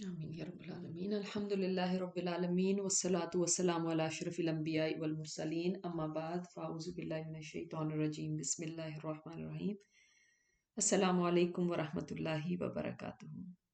آمین یا رب العالمین الحمد للہ رب العالمین والصلاة والسلام علی اشرف الانبیاء والمرسلین اما بعد فاعوذ باللہ من الشیطان الرجیم بسم اللہ الرحمن الرحیم السلام علیکم ورحمۃ اللہ وبرکاتہ۔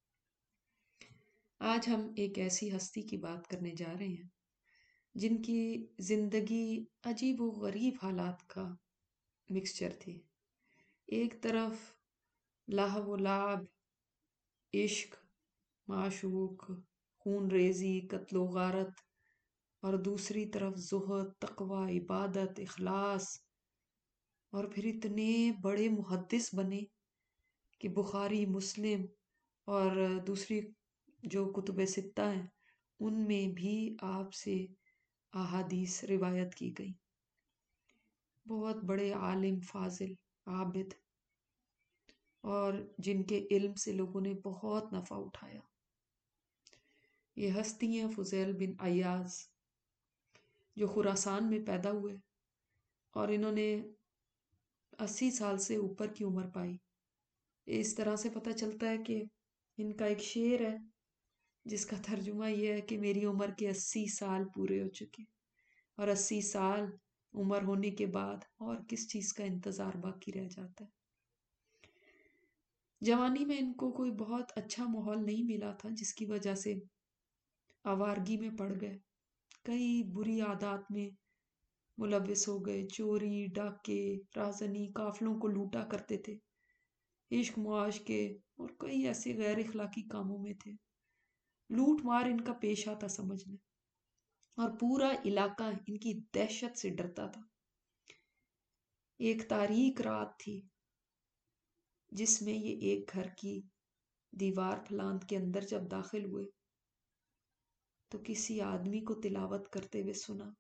آج ہم ایک ایسی ہستی کی بات کرنے جا رہے ہیں جن کی زندگی عجیب و غریب حالات کا مکسچر تھی۔ ایک طرف لہو و لعب، عشق، معشوق، خون ریزی، قتل و غارت، اور دوسری طرف زہد، تقوی، عبادت، اخلاص، اور پھر اتنے بڑے محدث بنے کہ بخاری، مسلم اور دوسری جو کتب ستہ ہیں ان میں بھی آپ سے احادیث روایت کی گئی۔ بہت بڑے عالم، فاضل، عابد، اور جن کے علم سے لوگوں نے بہت نفع اٹھایا۔ یہ ہستی ہیں فضیل بن عیاض، جو خراسان میں پیدا ہوئے اور انہوں نے 80 سال سے اوپر کی عمر پائی۔ اس طرح سے پتہ چلتا ہے کہ ان کا ایک شعر ہے جس کا ترجمہ یہ ہے کہ میری عمر کے 80 سال پورے ہو چکے، اور 80 سال عمر ہونے کے بعد اور کس چیز کا انتظار باقی رہ جاتا ہے۔ جوانی میں ان کو کوئی بہت اچھا ماحول نہیں ملا تھا، جس کی وجہ سے آوارگی میں پڑ گئے، کئی بری عادات میں ملوث ہو گئے، چوری، ڈاکے، رازنی، قافلوں کو لوٹا کرتے تھے، عشق معاش کے اور کئی ایسے غیر اخلاقی کاموں میں تھے۔ لوٹ مار ان کا پیشہ تھا سمجھ لیں، اور پورا علاقہ ان کی دہشت سے ڈرتا تھا۔ ایک تاریک رات تھی جس میں یہ ایک گھر کی دیوار پھلاند کے اندر جب داخل ہوئے تو کسی آدمی کو تلاوت کرتے ہوئے سنا۔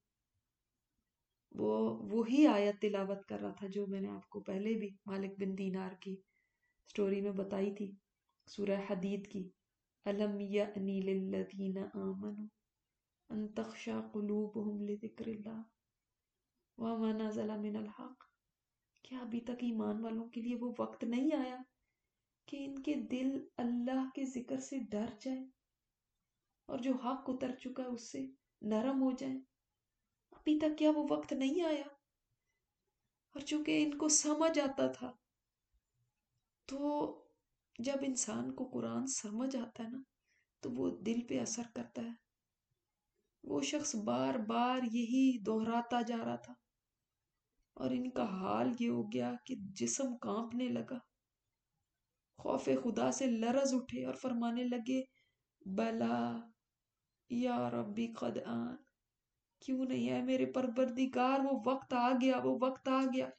وہی آیت تلاوت کر رہا تھا جو میں نے آپ کو پہلے بھی مالک بن دینار کی سٹوری میں بتائی تھی، سورہ حدید کی، أَلَمْ يَأْنِ لِلَّذِينَ آمَنُوا أَن تَخْشَعَ قُلُوبُهُمْ لِذِكْرِ اللَّهِ وَمَا نَزَلَ مِنَ الْحَقِّ۔ کیا ابھی تک ایمان والوں کے لیے وہ وقت نہیں آیا کہ ان کے دل اللہ کے ذکر سے ڈر جائے اور جو حق اتر چکا ہے اس سے نرم ہو جائیں؟ ابھی تک کیا وہ وقت نہیں آیا؟ اور چونکہ ان کو سمجھ آتا تھا، تو جب انسان کو قرآن سمجھ آتا ہے نا تو وہ دل پہ اثر کرتا ہے۔ وہ شخص بار بار یہی دہراتا جا رہا تھا، اور ان کا حال یہ ہو گیا کہ جسم کانپنے لگا، خوف خدا سے لرز اٹھے اور فرمانے لگے بلا یا ربی قد آن، کیوں نہیں ہے میرے پروردگار، وہ وقت آ گیا، وہ وقت آ گیا۔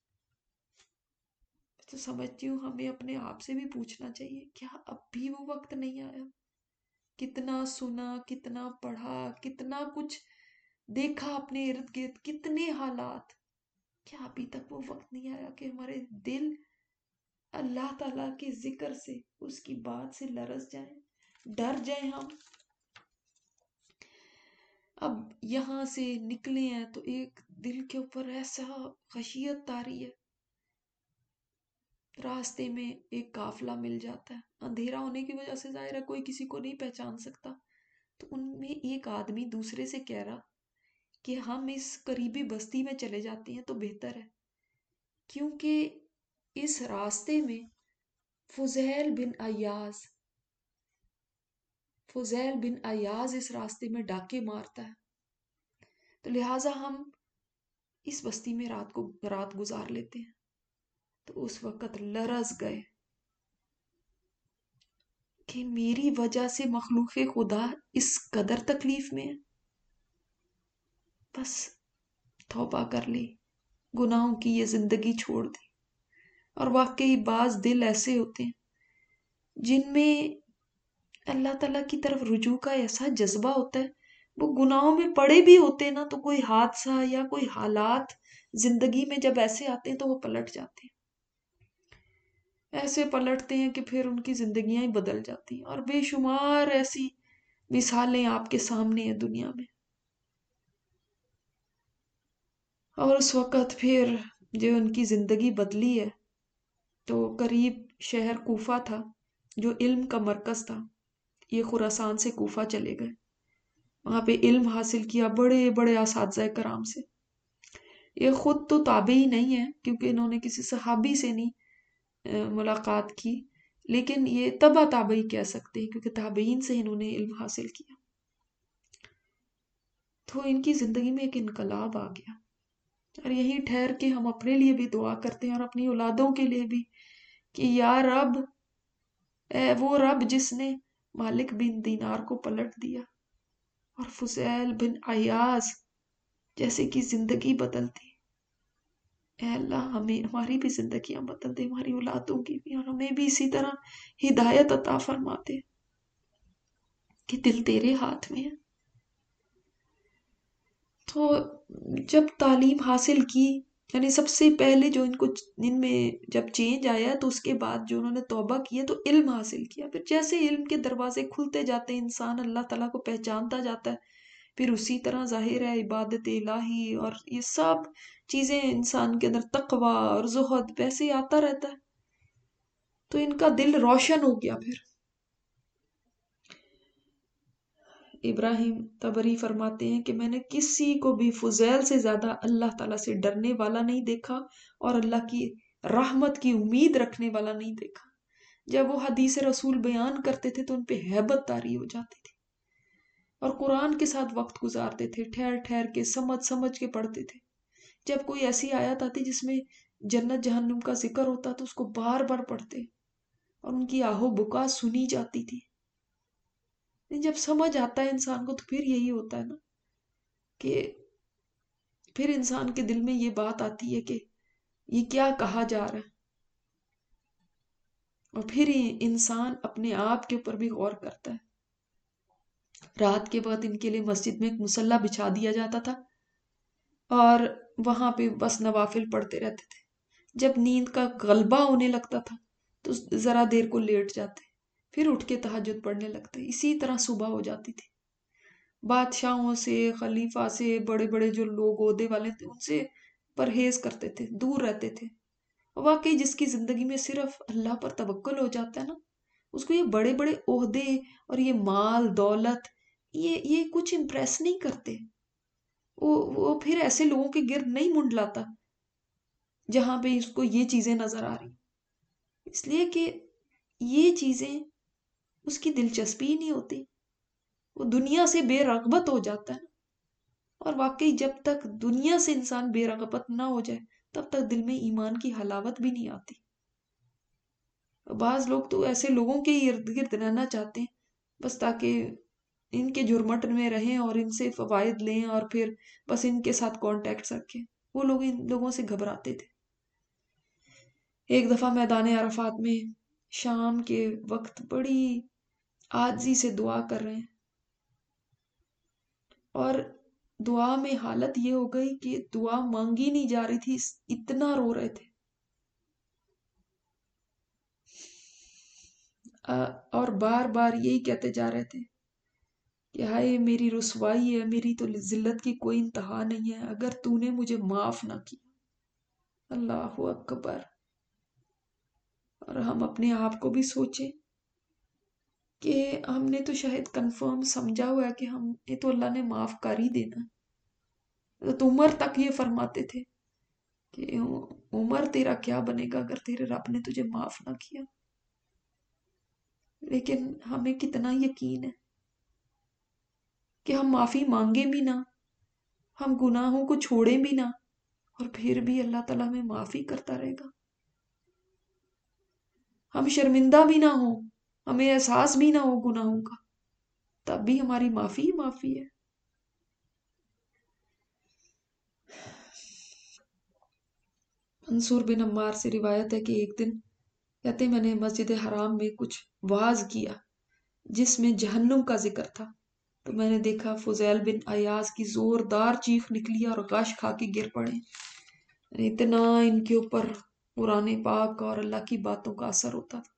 تو سمجھتی ہوں ہمیں اپنے آپ سے بھی پوچھنا چاہیے، کیا اب بھی وہ وقت نہیں آیا؟ کتنا سنا، کتنا پڑھا، کتنا کچھ دیکھا اپنے ارد گرد، کتنے حالات، کیا ابھی تک وہ وقت نہیں آیا کہ ہمارے دل اللہ تعالیٰ کے ذکر سے، اس کی بات سے لرز جائیں، ڈر جائیں ہم؟ اب یہاں سے نکلے ہیں تو ایک دل کے اوپر ایسا خشیت طاری ہے، راستے میں ایک قافلہ مل جاتا ہے، اندھیرا ہونے کی وجہ سے ظاہر ہے کوئی کسی کو نہیں پہچان سکتا، تو ان میں ایک آدمی دوسرے سے کہہ رہا کہ ہم اس قریبی بستی میں چلے جاتے ہیں تو بہتر ہے، کیونکہ اس راستے میں فضیل بن عیاض اس راستے میں ڈاکے مارتا ہے، تو لہٰذا ہم اس بستی میں رات گزار لیتے ہیں۔ تو اس وقت لرز گئے کہ میری وجہ سے مخلوق خدا اس قدر تکلیف میں ہے، بس توبہ کر لی، گناہوں کی یہ زندگی چھوڑ دی۔ اور واقعی بعض دل ایسے ہوتے ہیں جن میں اللہ تعالیٰ کی طرف رجوع کا ایسا جذبہ ہوتا ہے، وہ گناہوں میں پڑے بھی ہوتے ہیں نا، تو کوئی حادثہ یا کوئی حالات زندگی میں جب ایسے آتے ہیں تو وہ پلٹ جاتے ہیں، ایسے پلٹتے ہیں کہ پھر ان کی زندگیاں ہی بدل جاتی ہیں، اور بے شمار ایسی مثالیں آپ کے سامنے ہیں دنیا میں۔ اور اس وقت پھر جو ان کی زندگی بدلی ہے تو قریب شہر کوفہ تھا جو علم کا مرکز تھا، یہ خراسان سے کوفہ چلے گئے، وہاں پہ علم حاصل کیا بڑے بڑے اساتذہ کرام سے۔ یہ خود تو تابعی نہیں ہے کیونکہ انہوں نے کسی صحابی سے نہیں ملاقات کی، لیکن یہ تبع تابعی کہہ سکتے ہیں کیونکہ تابعین سے انہوں نے علم حاصل کیا۔ تو ان کی زندگی میں ایک انقلاب آ گیا، اور یہیں ٹھہر کے ہم اپنے لیے بھی دعا کرتے ہیں اور اپنی اولادوں کے لیے بھی کہ یا رب، اے وہ رب جس نے مالک بن دینار کو پلٹ دیا اور فضیل بن عیاض جیسے کی زندگی بدل دی، اے اللہ ہمیں ہماری بھی زندگیاں بدل دے، ہماری اولادوں کی بھی، اور ہمیں بھی اسی طرح ہدایت عطا فرما دے کہ دل تیرے ہاتھ میں ہے۔ تو جب تعلیم حاصل کی، یعنی سب سے پہلے جو ان میں جب چینج آیا تو اس کے بعد جو انہوں نے توبہ کیا تو علم حاصل کیا، پھر جیسے علم کے دروازے کھلتے جاتے ہیں انسان اللہ تعالیٰ کو پہچانتا جاتا ہے، پھر اسی طرح ظاہر ہے عبادت الہی اور یہ سب چیزیں انسان کے اندر تقوی اور زہد ویسے آتا رہتا ہے، تو ان کا دل روشن ہو گیا۔ پھر ابراہیم طبری فرماتے ہیں کہ میں نے کسی کو بھی فضیل سے زیادہ اللہ تعالیٰ سے ڈرنے والا نہیں دیکھا اور اللہ کی رحمت کی امید رکھنے والا نہیں دیکھا۔ جب وہ حدیث رسول بیان کرتے تھے تو ان پہ ہیبت طاری ہو جاتی تھی، اور قرآن کے ساتھ وقت گزارتے تھے، ٹھہر ٹھہر کے سمجھ کے پڑھتے تھے۔ جب کوئی ایسی آیت آتی جس میں جنت جہنم کا ذکر ہوتا تو اس کو بار بار پڑھتے، اور ان کی آہو بکا سنی جاتی تھی۔ جب سمجھ آتا ہے انسان کو تو پھر یہی ہوتا ہے نا کہ پھر انسان کے دل میں یہ بات آتی ہے کہ یہ کیا کہا جا رہا ہے، اور پھر انسان اپنے آپ کے اوپر بھی غور کرتا ہے۔ رات کے بعد ان کے لیے مسجد میں ایک مصلی بچھا دیا جاتا تھا اور وہاں پہ بس نوافل پڑھتے رہتے تھے۔ جب نیند کا غلبہ ہونے لگتا تھا تو ذرا دیر کو لیٹ جاتے، پھر اٹھ کے تہجد پڑھنے لگتے، اسی طرح صبح ہو جاتی تھی۔ بادشاہوں سے، خلیفہ سے، بڑے بڑے جو لوگ عہدے والے تھے ان سے پرہیز کرتے تھے، دور رہتے تھے۔ واقعی جس کی زندگی میں صرف اللہ پر توکل ہو جاتا ہے نا، اس کو یہ بڑے بڑے عہدے اور یہ مال دولت یہ کچھ امپریس نہیں کرتے۔ وہ پھر ایسے لوگوں کے گرد نہیں منڈلاتا جہاں پہ اس کو یہ چیزیں نظر آ رہی، اس لیے کہ یہ چیزیں اس کی دلچسپی نہیں ہوتی، وہ دنیا سے بے رغبت ہو جاتا ہے۔ اور واقعی جب تک دنیا سے انسان بے رغبت نہ ہو جائے تب تک دل میں ایمان کی حلاوت بھی نہیں آتی۔ بعض لوگ تو ایسے لوگوں کے ارد گرد رہنا چاہتے ہیں بس تاکہ ان کے جرمٹ میں رہیں اور ان سے فوائد لیں اور پھر بس ان کے ساتھ کانٹیکٹ رکھیں۔ وہ لوگ ان لوگوں سے گھبراتے تھے۔ ایک دفعہ میدان عرفات میں شام کے وقت بڑی عاجزی سے دعا کر رہے ہیں، اور دعا میں حالت یہ ہو گئی کہ دعا مانگی نہیں جا رہی تھی، اتنا رو رہے تھے، اور بار بار یہی کہتے جا رہے تھے کہ ہائے میری رسوائی ہے، میری تو ذلت کی کوئی انتہا نہیں ہے اگر تو نے مجھے معاف نہ کیا۔ اللہ اکبر۔ اور ہم اپنے آپ کو بھی سوچیں کہ ہم نے تو شاید کنفرم سمجھا ہوا ہے کہ ہم یہ تو اللہ نے معاف کر ہی دینا۔ تو عمر تک یہ فرماتے تھے کہ عمر تیرا کیا بنے گا اگر تیرے رب نے تجھے معاف نہ کیا۔ لیکن ہمیں کتنا یقین ہے کہ ہم معافی مانگیں بھی نہ، ہم گناہوں کو چھوڑیں بھی نہ، اور پھر بھی اللہ تعالیٰ ہمیں معافی کرتا رہے گا۔ ہم شرمندہ بھی نہ ہوں، ہمیں احساس بھی نہ ہو گناہوں کا، تب بھی ہماری معافی ہی معافی ہے۔ منصور بن عمار سے روایت ہے کہ ایک دن کہتے میں نے مسجد حرام میں کچھ واعظ کیا جس میں جہنم کا ذکر تھا، تو میں نے دیکھا فضیل بن عیاض کی زوردار چیخ نکلی اور غش کھا کے گر پڑے۔ اتنا ان کے اوپر قرآن پاک اور اللہ کی باتوں کا اثر ہوتا تھا۔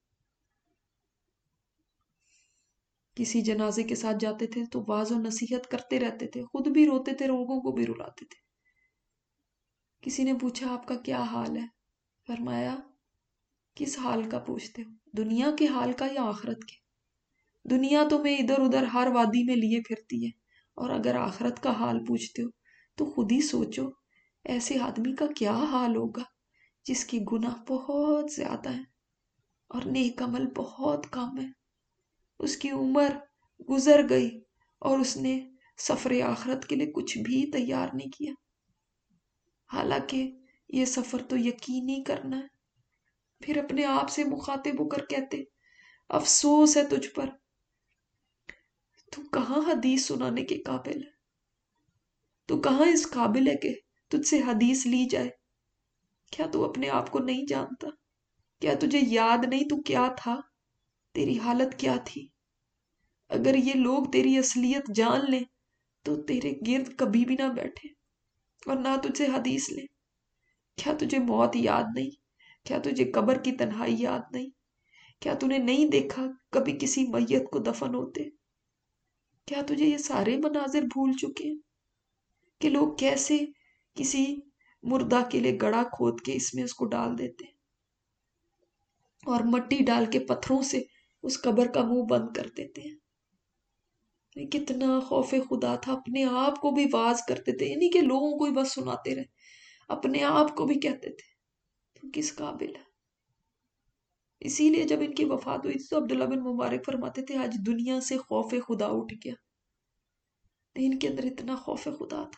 کسی جنازے کے ساتھ جاتے تھے تو واعظ و نصیحت کرتے رہتے تھے، خود بھی روتے تھے، لوگوں کو بھی رلاتے تھے۔ کسی نے پوچھا آپ کا کیا حال ہے؟ فرمایا کس حال کا پوچھتے ہو، دنیا کے حال کا یا آخرت کے؟ دنیا تمہیں ادھر ادھر ہر وادی میں لیے پھرتی ہے، اور اگر آخرت کا حال پوچھتے ہو تو خود ہی سوچو ایسے آدمی کا کیا حال ہوگا جس کی گناہ بہت زیادہ ہے اور نیک عمل بہت کم ہے۔ اس کی عمر گزر گئی اور اس نے سفر آخرت کے لیے کچھ بھی تیار نہیں کیا، حالانکہ یہ سفر تو یقینی کرنا ہے۔ پھر اپنے آپ سے مخاطب ہو کر کہتے افسوس ہے تجھ پر، تو کہاں حدیث سنانے کے قابل ہے، تو کہاں اس قابل ہے کہ تجھ سے حدیث لی جائے؟ کیا تو اپنے آپ کو نہیں جانتا؟ کیا تجھے یاد نہیں تو کیا تھا؟ تیری حالت کیا تھی؟ اگر یہ لوگ تیری اصلیت جان لیں تو تیرے گرد کبھی بھی نہ بیٹھے اور نہ تجھ سے حدیث لیں۔ کیا تجھے موت یاد نہیں؟ کیا تجھے قبر کی تنہائی یاد نہیں؟ کیا تو نے نہیں دیکھا کبھی کسی میت کو دفن ہوتے؟ کیا تجھے یہ سارے مناظر بھول چکے ہیں کہ لوگ کیسے کسی مردہ کے لیے گڑھا کھود کے اس میں اس کو ڈال دیتے اور مٹی ڈال کے پتھروں سے اس قبر کا منہ بند کر دیتے ہیں؟ کتنا خوف خدا تھا، اپنے آپ کو بھی واز کرتے تھے، یعنی کہ لوگوں کو ہی بس سناتے رہے، اپنے آپ کو بھی کہتے تھے تو کس قابل ہے۔ اسی لیے جب ان کی وفات ہوئی تھی تو عبداللہ بن مبارک فرماتے تھے آج دنیا سے خوف خدا اٹھ گیا، ان کے اندر اتنا خوف خدا تھا۔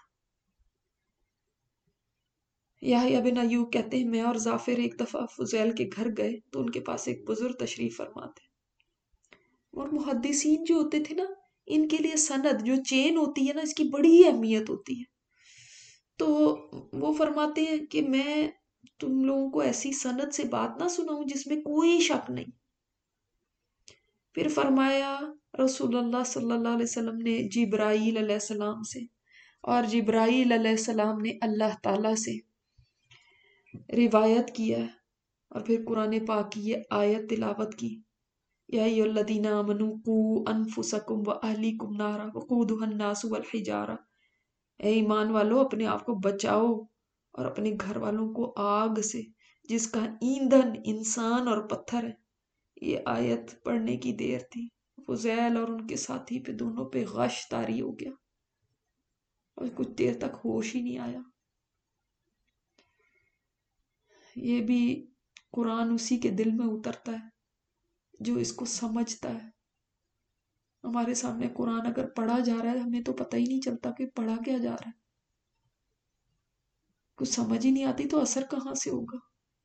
یحییٰ بن ایوب کہتے ہیں میں اور ظافر ایک دفعہ فضیل کے گھر گئے تو ان کے پاس ایک بزرگ تشریف فرما تھے، اور محدثین جو ہوتے تھے نا ان کے لیے سند جو چین ہوتی ہے نا اس کی بڑی اہمیت ہوتی ہے۔ تو وہ فرماتے ہیں کہ میں تم لوگوں کو ایسی سند سے بات نہ سناؤں جس میں کوئی شک نہیں۔ پھر فرمایا رسول اللہ صلی اللہ علیہ وسلم نے جبرائیل علیہ السلام سے، اور جبرائیل علیہ السلام نے اللہ تعالیٰ سے روایت کیا ہے، اور پھر قرآن پاک کی یہ آیت تلاوت کی، یا ایھا الذین آمنوا قوا انفسکم واہلیکم نارا وقودھا الناس والحجارہ، اے ایمان والو اپنے آپ کو بچاؤ اور اپنے گھر والوں کو آگ سے جس کا ایندھن انسان اور پتھر ہے۔ یہ آیت پڑھنے کی دیر تھی، فضیل اور ان کے ساتھی پہ دونوں پہ غش طاری ہو گیا اور کچھ دیر تک ہوش ہی نہیں آیا۔ یہ بھی قرآن اسی کے دل میں اترتا ہے جو اس کو سمجھتا ہے۔ ہمارے سامنے قرآن اگر پڑھا جا رہا ہے ہمیں تو پتہ ہی نہیں چلتا کہ پڑھا کیا جا رہا ہے، کچھ سمجھ ہی نہیں آتی تو اثر کہاں سے ہوگا۔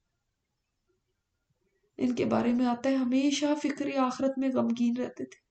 ان کے بارے میں آتا ہے ہمیشہ فکر آخرت میں غمگین رہتے تھے۔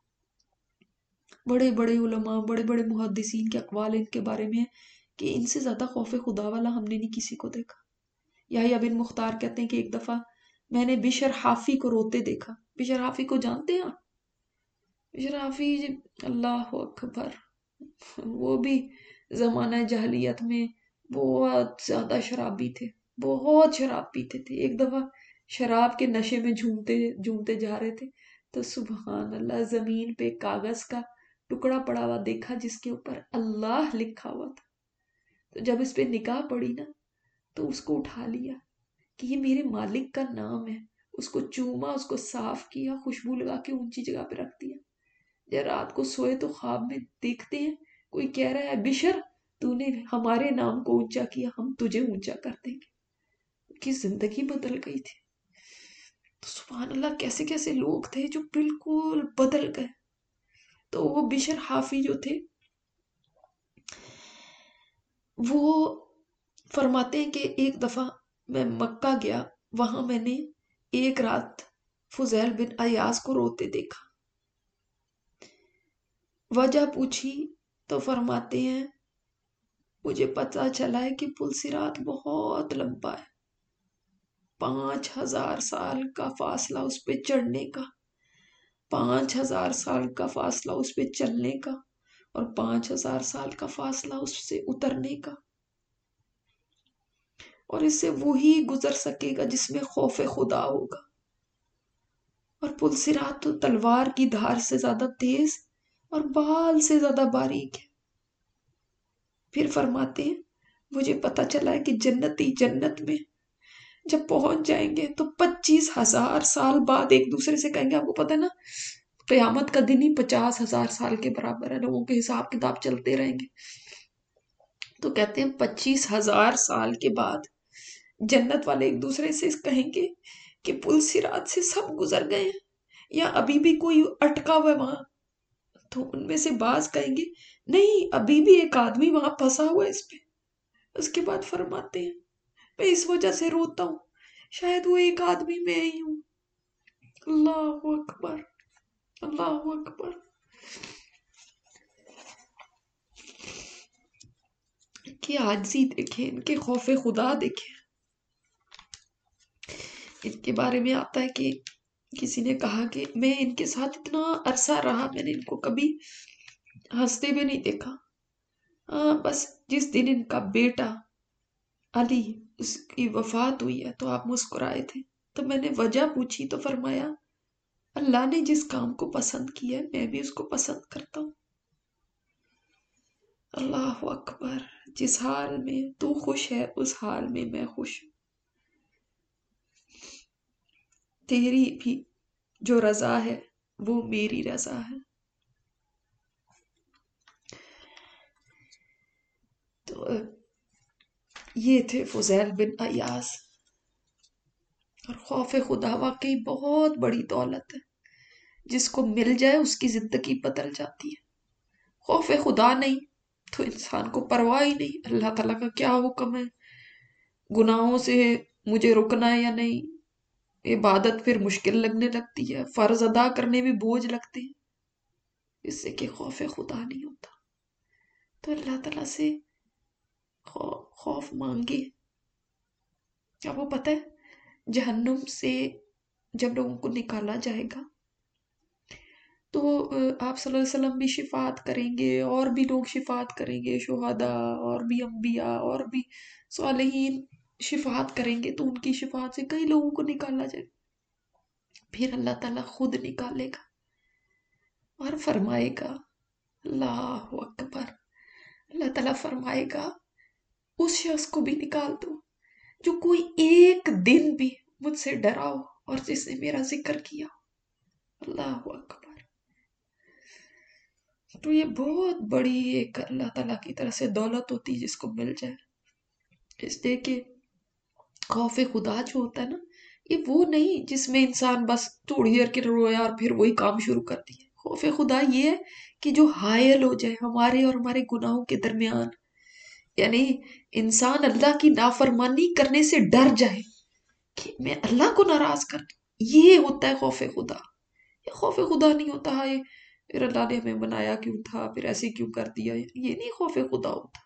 بڑے بڑے علماء بڑے بڑے محدثین کے اقوال ان کے بارے میں ہیں کہ ان سے زیادہ خوف خدا والا ہم نے نہیں کسی کو دیکھا۔ یحییٰ بن مختار کہتے ہیں کہ ایک دفعہ میں نے بشر حافی کو روتے دیکھا۔ بشر حافی کو جانتے ہیں آپ؟ بشر حافی اللہ اکبر، وہ بھی زمانہ جاہلیت میں بہت زیادہ شرابی تھے، بہت شراب پیتے تھے۔ ایک دفعہ شراب کے نشے میں جھومتے جا رہے تھے تو سبحان اللہ زمین پہ کاغذ کا ٹکڑا پڑا ہوا دیکھا جس کے اوپر اللہ لکھا ہوا تھا۔ تو جب اس پہ نگاہ پڑی نا تو اس کو اٹھا لیا کہ یہ میرے مالک کا نام ہے، اس کو چوما، اس کو صاف کیا، خوشبو لگا کے اونچی جگہ پہ رکھ دیا۔ جب رات کو سوئے تو خواب میں دیکھتے ہیں کوئی کہہ رہا ہے بشر تو نے ہمارے نام کو اونچا کیا، ہم تجھے اونچا کر دیں گے۔ ان کی زندگی بدل گئی تھی۔ تو سبحان اللہ کیسے کیسے لوگ تھے جو بالکل بدل گئے۔ تو وہ بشر حافی جو تھے وہ فرماتے ہیں کہ ایک دفعہ میں مکہ گیا، وہاں میں نے ایک رات فضیل بن ایاز کو روتے دیکھا۔ وجہ پوچھی تو فرماتے ہیں مجھے پتہ چلا ہے کہ پل صراط بہت لمبا ہے، 5000 سال کا فاصلہ اس پہ چڑھنے کا، 5000 سال کا فاصلہ اس پہ چلنے کا، اور 5000 سال کا فاصلہ اس سے اترنے کا، اور اس سے وہی گزر سکے گا جس میں خوف خدا ہوگا۔ اور پل صراط تو تلوار کی دھار سے زیادہ تیز اور بال سے زیادہ باریک ہے۔ پھر فرماتے ہیں مجھے پتہ چلا ہے کہ جنتی جنت میں جب پہنچ جائیں گے تو 25,000 سال بعد ایک دوسرے سے کہیں گے آپ کو پتہ ہے نا قیامت کا دن ہی 50,000 سال کے برابر ہے، لوگوں کے حساب کتاب چلتے رہیں گے۔ تو کہتے ہیں 25,000 سال کے بعد جنت والے ایک دوسرے سے کہیں گے کہ پل صراط سے سب گزر گئے ہیں یا ابھی بھی کوئی اٹکا ہوا ہے وہاں؟ تو ان میں سے بعض کہیں گے نہیں، ابھی بھی ایک آدمی وہاں پھنسا ہوا ہے اس پہ۔ اس کے بعد فرماتے ہیں میں اس وجہ سے روتا ہوں، شاید وہ ایک آدمی میں ہی ہوں۔ اللہ اکبر، اللہ اکبر۔ ان کی عاجزی دیکھیں، ان کے خوف خدا دیکھیں۔ ان کے بارے میں آتا ہے کہ کسی نے کہا کہ میں ان کے ساتھ اتنا عرصہ رہا، میں نے ان کو کبھی ہنستے بھی نہیں دیکھا۔ ہاں بس جس دن ان کا بیٹا علی اس کی وفات ہوئی ہے تو آپ مسکرائے تھے، تو میں نے وجہ پوچھی تو فرمایا اللہ نے جس کام کو پسند کیا ہے میں بھی اس کو پسند کرتا ہوں۔ اللہ اکبر۔ جس حال میں تو خوش ہے اس حال میں میں خوش ہوں، تیری بھی جو رضا ہے وہ میری رضا ہے۔ تو یہ تھے فضیل بن عیاض۔ اور خوف خدا واقعی بہت بڑی دولت ہے، جس کو مل جائے اس کی زندگی بدل جاتی ہے۔ خوف خدا نہیں تو انسان کو پرواہ ہی نہیں اللہ تعالیٰ کا کیا حکم ہے، گناہوں سے مجھے رکنا ہے یا نہیں، عبادت پھر مشکل لگنے لگتی ہے، فرض ادا کرنے میں بوجھ لگتے ہیں، اس سے کہ خوف خدا نہیں ہوتا۔ تو اللہ تعالیٰ سے خوف مانگے۔ آپ کو پتہ ہے جہنم سے جب لوگوں کو نکالا جائے گا تو آپ صلی اللہ علیہ وسلم بھی شفاعت کریں گے، اور بھی لوگ شفاعت کریں گے، شہداء اور بھی انبیاء اور بھی صالحین شفاعت کریں گے، تو ان کی شفاعت سے کئی لوگوں کو نکالا جائے گا۔ پھر اللہ تعالیٰ خود نکالے گا اور فرمائے گا اللہ اکبر، اللہ تعالیٰ فرمائے گا اس شخص کو بھی نکال دو جو کوئی ایک دن بھی مجھ سے ڈرا ہو اور جس نے میرا ذکر کیا ہو۔ اللہ اکبر۔ تو یہ بہت بڑی ایک اللہ تعالیٰ کی طرف سے دولت ہوتی ہے جس کو مل جائے۔ اس لیے کہ خوف خدا جو ہوتا ہے نا، یہ وہ نہیں جس میں انسان بس تھوڑی دیر کے رویا اور پھر وہی کام شروع کر دیا۔ خوف خدا یہ ہے کہ جو حائل ہو جائے ہمارے اور ہمارے گناہوں کے درمیان، یعنی انسان اللہ کی نافرمانی کرنے سے ڈر جائے کہ میں اللہ کو ناراض کر دوں، یہ ہوتا ہے خوف خدا۔ یہ خوف خدا نہیں ہوتا ہے پھر اللہ نے ہمیں بنایا کیوں تھا، پھر ایسے کیوں کر دیا، یہ نہیں خوف خدا ہوتا۔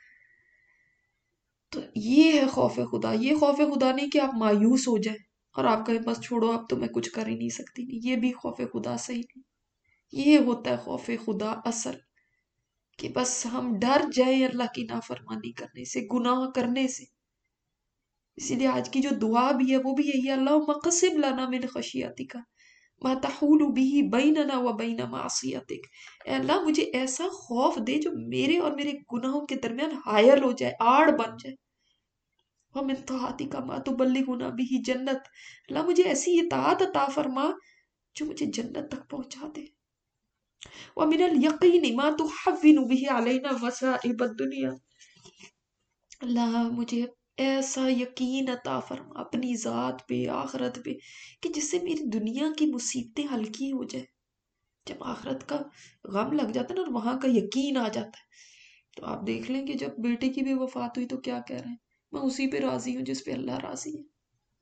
تو یہ ہے خوف خدا۔ یہ خوف خدا نہیں کہ آپ مایوس ہو جائیں اور آپ کہیں بس چھوڑو اب تو میں کچھ کر ہی نہیں سکتی، نہیں، یہ بھی خوف خدا صحیح نہیں۔ یہ ہوتا ہے خوف خدا اصل، کہ بس ہم ڈر جائیں اللہ کی نافرمانی کرنے سے، گناہ کرنے سے۔ اسی لیے آج کی جو دعا بھی ہے وہ بھی یہی ہے، اللہم اقسم لنا من خشیتک ما تحول به بیننا وبین معصیتک۔ اے اللہ مجھے ایسا خوف دے جو میرے اور میرے گناہوں کے درمیان حائل ہو جائے، آڑ بن جائے۔ ومن طاعتک ما تبلغنا به جنت، اللہ مجھے ایسی اطاعت عطا فرما جو مجھے جنت تک پہنچا دے۔ ومن الیقین ما تحون به علینا مصائب الدنیا، اللہ مجھے ایسا یقین عطا فرما اپنی ذات پہ، آخرت پہ، کہ جس سے میری دنیا کی مصیبتیں ہلکی ہو جائے۔ جب آخرت کا غم لگ جاتا ہے نا اور وہاں کا یقین آ جاتا ہے، تو آپ دیکھ لیں کہ جب بیٹے کی بھی وفات ہوئی تو کیا کہہ رہے ہیں، میں اسی پہ راضی ہوں جس پہ اللہ راضی ہے۔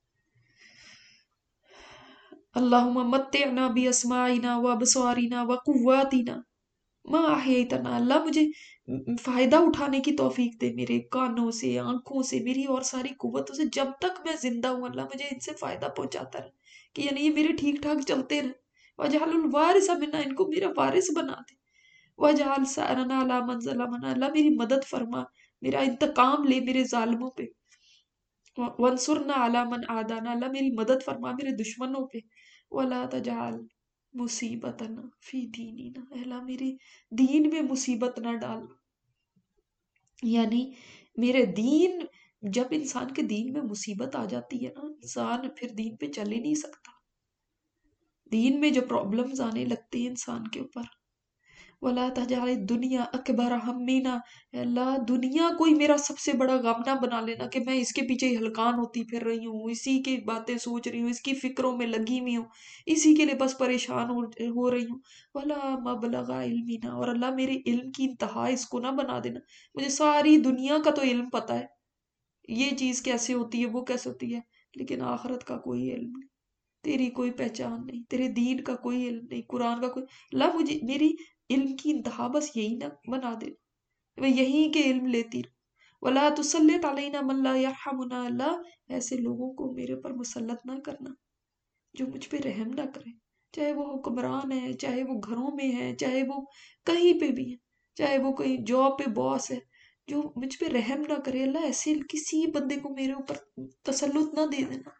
اللہم متعنا باسماعنا وابصارنا وقواتنا ما احییتنا، اللہ مجھے فائدہ اٹھانے کی توفیق دے میرے کانوں سے، آنکھوں سے، میری اور ساری قوتوں سے، جب تک میں زندہ ہوں اللہ مجھے ان سے فائدہ پہنچاتا رہے، کہ یعنی یہ میرے ٹھیک ٹھاک چلتے رہے۔ وجعل الوارث منا، ان کو میرا وارث بنا دے۔ وجعل ثأرنا علی من ظلمنا، اللہ میری مدد فرما، میرا انتقام لے میرے ظالموں پہ۔ وانصرنا علی من عادانا، اللہ میری مدد فرما میرے دشمنوں پہ۔ ولا تجعل مصیبتنا فی دیننا، اللہ میرے دین میں مصیبت نہ ڈال۔ یعنی میرے دین، جب انسان کے دین میں مصیبت آ جاتی ہے نا، انسان پھر دین پہ چل ہی نہیں سکتا۔ دین میں جو پرابلمز آنے لگتے ہیں انسان کے اوپر، وَلَا تَجْعَلِ الدُّنْيَا أَكْبَرَ هَمِّنَا، اے اللہ دنیا کوئی میرا سب سے بڑا غم نہ بنا لینا کہ میں اس کے پیچھے ہلکان ہوتی پھر رہی ہوں، اسی کی باتیں سوچ رہی ہوں، اس کی فکروں میں لگی ہوئی ہوں، اسی کے لیے بس پریشان ہو رہی ہوں۔ وَلَا مَبْلَغَ عِلْمِنَا، اور اللہ میرے علم کی انتہا اس کو نہ بنا دینا، مجھے ساری دنیا کا تو علم پتہ ہے، یہ چیز کیسے ہوتی ہے وہ کیسے ہوتی ہے، لیکن آخرت کا کوئی علم نہیں، تیری کوئی پہچان نہیں، تیرے دین کا کوئی علم نہیں، قرآن کا کوئی، اللہ مجھے میری علم کی انتہا بس یہی نہ بنا دے، میں یہیں کے علم لیتی رہوں۔ وَلَا تُسَلِّطْ عَلَيْنَا مَن لَا يَرْحَمُنَا، اللہ ایسے لوگوں کو میرے پر مسلط نہ کرنا جو مجھ پہ رحم نہ کرے، چاہے وہ حکمران ہے، چاہے وہ گھروں میں ہے، چاہے وہ کہیں پہ بھی ہے، چاہے وہ کہیں جاب پہ باس ہے، جو مجھ پہ رحم نہ کرے، اللہ ایسے کسی بندے کو میرے اوپر تسلط نہ دے دینا۔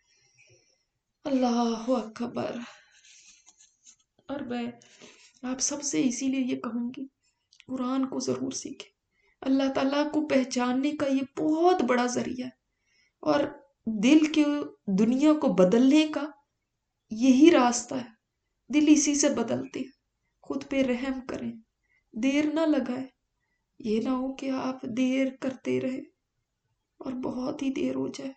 اللہ اکبر۔ اور میں آپ سب سے اسی لیے یہ کہوں گی، قرآن کو ضرور سیکھیں، اللہ تعالیٰ کو پہچاننے کا یہ بہت بڑا ذریعہ ہے، اور دل کے دنیا کو بدلنے کا یہی راستہ ہے، دل اسی سے بدلتے ہیں۔ خود پہ رحم کریں، دیر نہ لگائیں، یہ نہ ہو کہ آپ دیر کرتے رہے اور بہت ہی دیر ہو جائے۔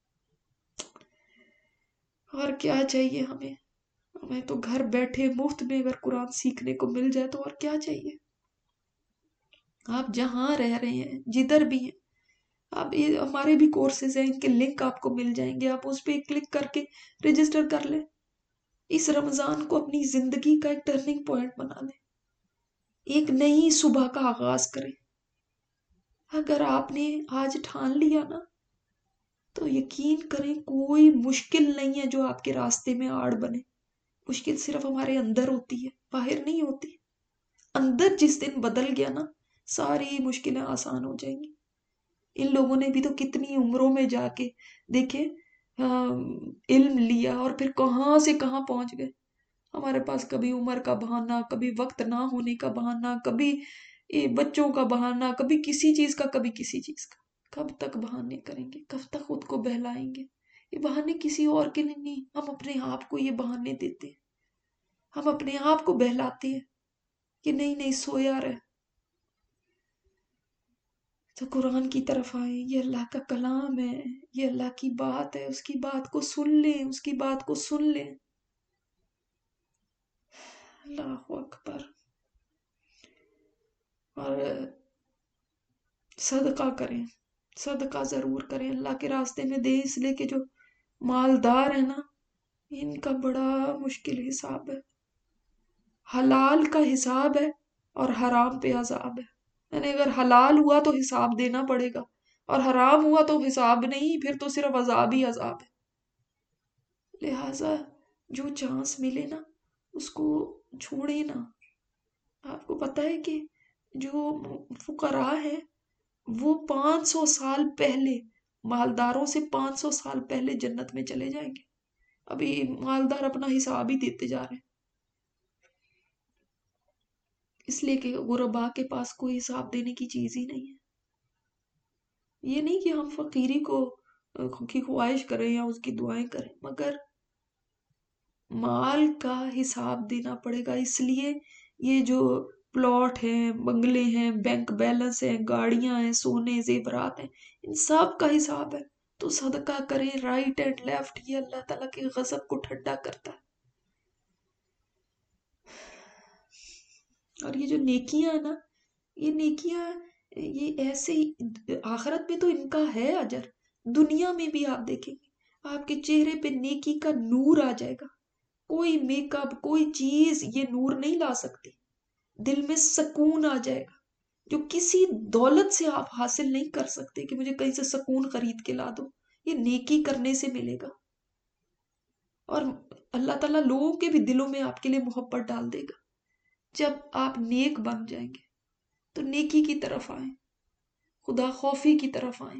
اور کیا چاہیے ہمیں تو گھر بیٹھے مفت میں اگر قرآن سیکھنے کو مل جائے تو اور کیا چاہیے۔ آپ جہاں رہ رہے ہیں، جدھر بھی ہیں، آپ ہمارے بھی کورسز ہیں، ان کے لنک آپ کو مل جائیں گے، آپ اس پہ کلک کر کے رجسٹر کر لیں۔ اس رمضان کو اپنی زندگی کا ایک ٹرننگ پوائنٹ بنا لیں، ایک نئی صبح کا آغاز کریں۔ اگر آپ نے آج ٹھان لیا نا تو یقین کریں کوئی مشکل نہیں ہے جو آپ کے راستے میں آڑ بنے، مشکل صرف ہمارے اندر ہوتی ہے، باہر نہیں ہوتی۔ اندر جس دن بدل گیا نا ساری مشکلیں آسان ہو جائیں گی۔ ان لوگوں نے بھی تو کتنی عمروں میں جا کے دیکھے علم لیا اور پھر کہاں سے کہاں پہنچ گئے۔ ہمارے پاس کبھی عمر کا بہانہ، کبھی وقت نہ ہونے کا بہانہ، کبھی بچوں کا بہانہ، کبھی کسی چیز کا، کبھی کسی چیز کا۔ کب تک بہانے کریں گے؟ کب تک خود کو بہلائیں گے؟ یہ بہانے کسی اور کے لیے نہیں، ہم اپنے آپ کو یہ بہانے دیتے ہیں، ہم اپنے آپ کو بہلاتے ہیں کہ نہیں سویا رہے۔ تو قرآن کی طرف آئیں، یہ اللہ کا کلام ہے، یہ اللہ کی بات ہے، اس کی بات کو سن لیں، اس کی بات کو سن لیں۔ اللہ اکبر۔ اور صدقہ کریں، صدقہ ضرور کریں، اللہ کے راستے میں دیں، اس لیے کہ جو مالدار ہیں نا ان کا بڑا مشکل حساب ہے، حلال کا حساب ہے اور حرام پہ عذاب ہے، یعنی اگر حلال ہوا تو حساب دینا پڑے گا اور حرام ہوا تو حساب نہیں، پھر تو صرف عذاب ہی عذاب ہے۔ لہٰذا جو چانس ملے نا اس کو چھوڑے نا۔ آپ کو پتہ ہے کہ جو فقراء ہیں وہ 500 سال پہلے مالداروں سے 500 سال پہلے جنت میں چلے جائیں گے، ابھی مالدار اپنا حساب ہی دیتے جا رہے ہیں، اس لیے کہ غرباء کے پاس کوئی حساب دینے کی چیز ہی نہیں ہے۔ یہ نہیں کہ ہم فقیری کو کی خواہش کریں یا اس کی دعائیں کریں، مگر مال کا حساب دینا پڑے گا، اس لیے یہ جو پلاٹ ہیں، بنگلے ہیں، بینک بیلنس ہیں، گاڑیاں ہیں، سونے زیورات ہیں، ان سب کا حساب ہے۔ تو صدقہ کریں رائٹ اینڈ لیفٹ، یہ اللہ تعالیٰ کے غضب کو ٹھنڈا کرتا ہے۔ اور یہ جو نیکیاں ہیں نا، یہ نیکیاں یہ ایسے ہی آخرت میں تو ان کا ہے اجر، دنیا میں بھی آپ دیکھیں گے آپ کے چہرے پہ نیکی کا نور آ جائے گا، کوئی میک اپ کوئی چیز یہ نور نہیں لا سکتی، دل میں سکون آ جائے گا جو کسی دولت سے آپ حاصل نہیں کر سکتے کہ مجھے کہیں سے سکون خرید کے لا دو، یہ نیکی کرنے سے ملے گا۔ اور اللہ تعالیٰ لوگوں کے بھی دلوں میں آپ کے لیے محبت ڈال دے گا جب آپ نیک بن جائیں گے۔ تو نیکی کی طرف آئیں، خدا خوفی کی طرف آئیں۔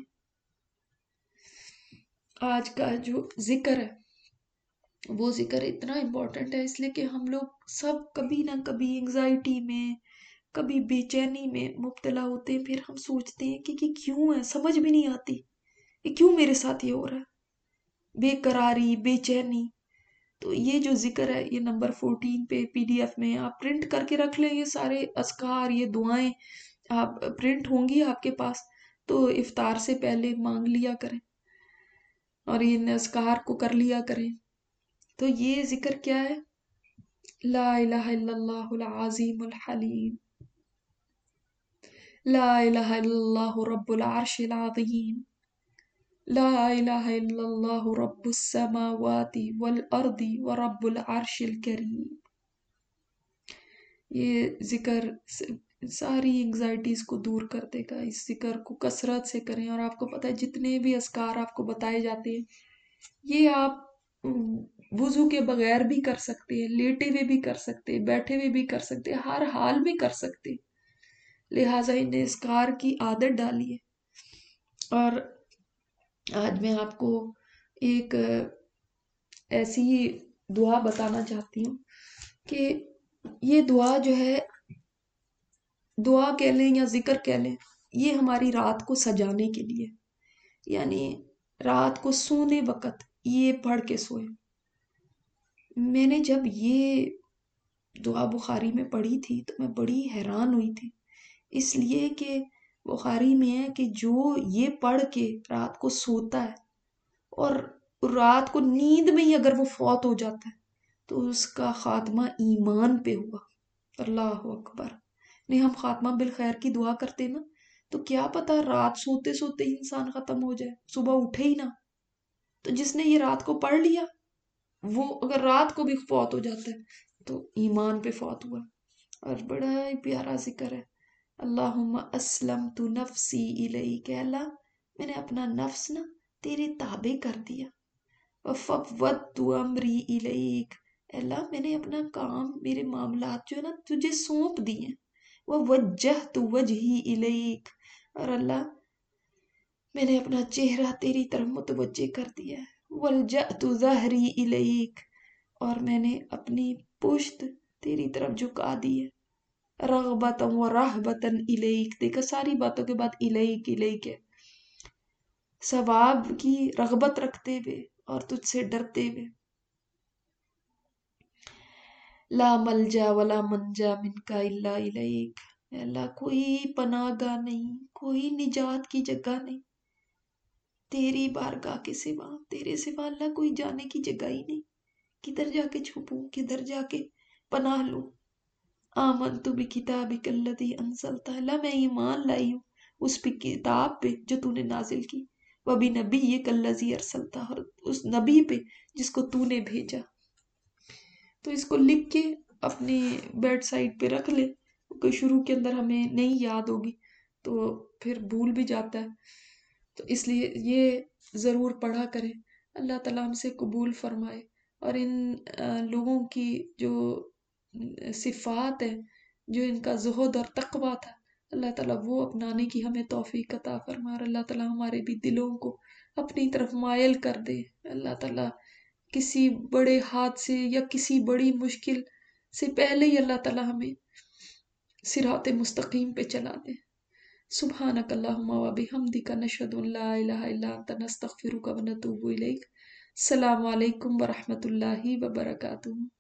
آج کا جو ذکر ہے وہ ذکر اتنا امپورٹنٹ ہے اس لیے کہ ہم لوگ سب کبھی نہ کبھی انگزائٹی میں، کبھی بے چینی میں مبتلا ہوتے ہیں، پھر ہم سوچتے ہیں کہ کیوں ہے، سمجھ بھی نہیں آتی یہ کیوں میرے ساتھ یہ ہو رہا ہے، بے قراری، بے چینی۔ تو یہ جو ذکر ہے یہ نمبر 14 پہ PDF میں آپ پرنٹ کر کے رکھ لیں، یہ سارے اذکار یہ دعائیں آپ پرنٹ ہوں گی آپ کے پاس، تو افطار سے پہلے مانگ لیا کریں اور ان اذکار کو کر لیا کریں۔ تو یہ ذکر کیا ہے؟ لا الہ الا اللہ العظیم الحلیم، لا الہ الا اللہ رب العرش العظیم، لا الہ الا اللہ رب السماوات والارض ورب العرش الکریم۔ یہ ذکر ساری انگزائٹیز کو دور کر دے گا، اس ذکر کو کثرت سے کریں۔ اور آپ کو پتہ ہے جتنے بھی اذکار آپ کو بتائے جاتے ہیں یہ آپ وضو کے بغیر بھی کر سکتے ہیں، لیٹے ہوئے بھی کر سکتے ہیں، بیٹھے ہوئے بھی کر سکتے ہیں، ہر حال میں کر سکتے ہیں، لہٰذا انہیں اذکار کی عادت ڈالی ہے۔ اور آج میں آپ کو ایک ایسی دعا بتانا چاہتی ہوں کہ یہ دعا جو ہے، دعا کہہ لیں یا ذکر کہہ لیں، یہ ہماری رات کو سجانے کے لیے، یعنی رات کو سونے وقت یہ پڑھ کے سوئے۔ میں نے جب یہ دعا بخاری میں پڑھی تھی تو میں بڑی حیران ہوئی تھی، اس لیے کہ بخاری میں ہے کہ جو یہ پڑھ کے رات کو سوتا ہے اور رات کو نیند میں ہی اگر وہ فوت ہو جاتا ہے تو اس کا خاتمہ ایمان پہ ہوا۔ اللہ اکبر۔ نہیں ہم خاتمہ بالخیر کی دعا کرتے نا، تو کیا پتا رات سوتے سوتے ہی انسان ختم ہو جائے، صبح اٹھے ہی نہ۔ تو جس نے یہ رات کو پڑھ لیا وہ اگر رات کو بھی فوت ہو جاتا ہے تو ایمان پہ فوت ہوا۔ اور بڑا ہی پیارا ذکر ہے، اللہم اسلمت نفسی الیک، کہ اللہ میں نے اپنا نفس نا تیرے تابع کر دیا۔ وفوضت امری الیک، اللہ میں نے اپنا کام، میرے معاملات جو ہے نا تجھے سونپ دیے۔ ووجہت وجہی الیک، اور اللہ میں نے اپنا چہرہ تیری طرف متوجہ کر دیا ہے۔ والجأت ظہری الیک، اور میں نے اپنی پشت تیری طرف جھکا دی ہے۔ رغبتا و رہبتا الیک، دیکھا ساری باتوں کے بعد الیک الیک ہے، ثواب کی رغبت رکھتے ہوئے اور تجھ سے ڈرتے ہوئے۔ لا ملجا ولا منجا منک الا الیک، اللہ کوئی پناہ گاہ نہیں، کوئی نجات کی جگہ نہیں تیری بارگاہ کے سوا، تیرے سوا اللہ کوئی جانے کی جگہ ہی نہیں، کدھر جا کے چھپوں، کدھر جا کے پناہ لوں۔ آمنت بکتابک الذی انزلت، اللہ میں ایمان لائی ہوں اس پہ کتاب پہ جو تو نے نازل کی، وبنبیک الذی ارسلت، اور اس نبی پہ جس کو تو نے بھیجا۔ تو اس کو لکھ کے اپنی بیڈ سائڈ پہ رکھ لے، کوئی شروع کے اندر ہمیں نہیں یاد ہوگی تو پھر بھول بھی جاتا ہے، تو اس لیے یہ ضرور پڑھا کریں۔ اللہ تعالیٰ ہم سے قبول فرمائے، اور ان لوگوں کی جو صفات ہیں، جو ان کا زہد اور تقویٰ تھا، اللہ تعالیٰ وہ اپنانے کی ہمیں توفیق عطا فرمائے، اور اللہ تعالیٰ ہمارے بھی دلوں کو اپنی طرف مائل کر دے۔ اللہ تعالیٰ کسی بڑے حادثے یا کسی بڑی مشکل سے پہلے ہی اللہ تعالیٰ ہمیں صراط مستقیم پہ چلا دے۔ سبحانک اللہم و بحمدک، نشہد ان لا الہ الا انت، نستغفرک و نتوب الیک۔ السلام علیکم ورحمۃ اللہ وبرکاتہ۔